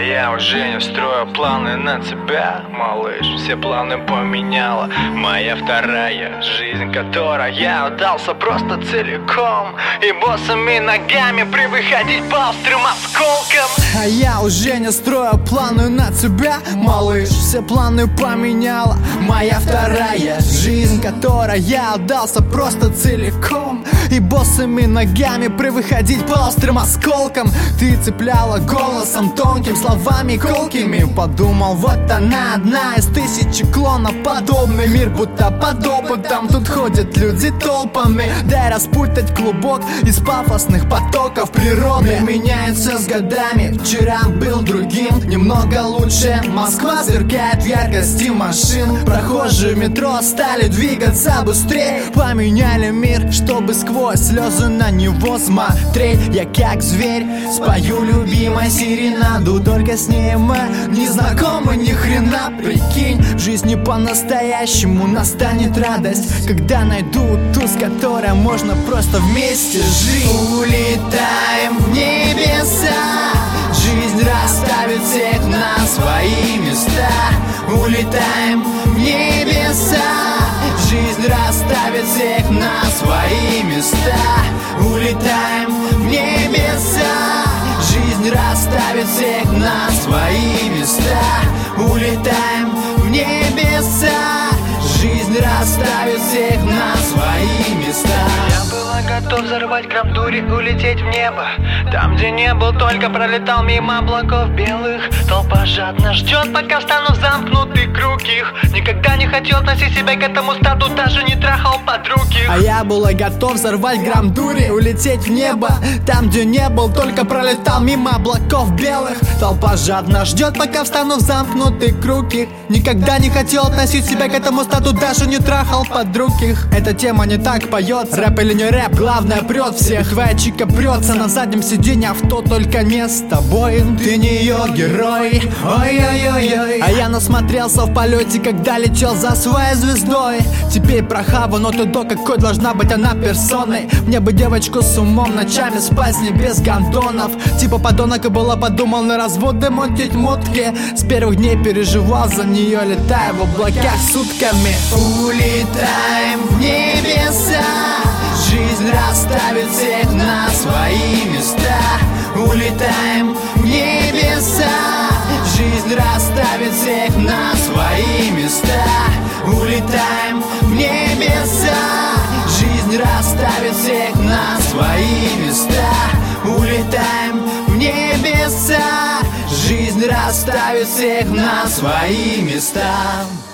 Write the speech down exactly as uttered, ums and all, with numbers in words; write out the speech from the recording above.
я уже не строю планы на тебя, малыш. Все планы поменяла моя вторая жизнь, которой я отдался просто целиком. И босыми ногами привык ходить по острым осколкам. А я уже не строю планы на тебя, малыш. Все планы поменяла моя вторая жизнь, которой я отдался просто целиком. И босыми ногами привык ходить по острым осколкам. Ты цепляла голосом тонким, словами колкими. Подумал, вот она одна из тысячи клонов. Подобный мир будто под опытом. Тут ходят люди толпами. Дай распутать клубок из пафосных потоков природы. Меняется с годами. Вчера был другим, немного лучше. Москва сверкает в яркости машин. Прохожие в метро стали двигаться быстрее. Поменяли мир, чтобы сквозь слезы на него смотреть. Я как зверь спою любимой серенаду. Только с ней мы не знакомы ни хрена. Прикинь, в жизни по-настоящему настанет радость, когда найду ту, с которой можно просто вместе жить. Улетаем в небеса, жизнь расставит всех на свои места. Улетаем в небеса, жизнь расставит всех на свои места. Улетаем в небеса, жизнь расставит всех на свои места. Улетаем в небеса, жизнь расставит всех на свои места. Я была готов взорвать грамм дури, улететь в небо. Там, где не был, только пролетал мимо облаков белых. Толпа жадно ждет, пока встану в замкнутый круг их. Никогда не хотел относить себя к этому стаду, даже не трахал подруг их. А я была готов взорвать грамм дури, улететь в небо. Там, где не был, только пролетал мимо облаков белых. Толпа жадно ждет, пока встану в замкнутый круг их. Никогда не хотел относить себя к этому стату, даже не трахал подруг их. Эта тема не так поется, рэп или не рэп, главное прет всех. Твоя чика прется на заднем сиденье авто, только не с тобой. Ты не ее герой, ой-ой-ой-ой. А я насмотрелся в полете, когда летел за своей звездой. Теперь про Хаву, но ты до какой должна быть она персоной. Мне бы девочку с умом, ночами спать не без гондонов. Типа подонок и было подумал на разводы мутить мутки. С первых дней переживал за нее, летая в облаках сутками. Улетаем в небеса, жизнь расставит всех на свои места. Улетаем в небеса, жизнь расставит всех на свои места. Улетаем в небеса, жизнь расставит всех на свои места. Улетаем в небеса, жизнь расставит всех на свои места.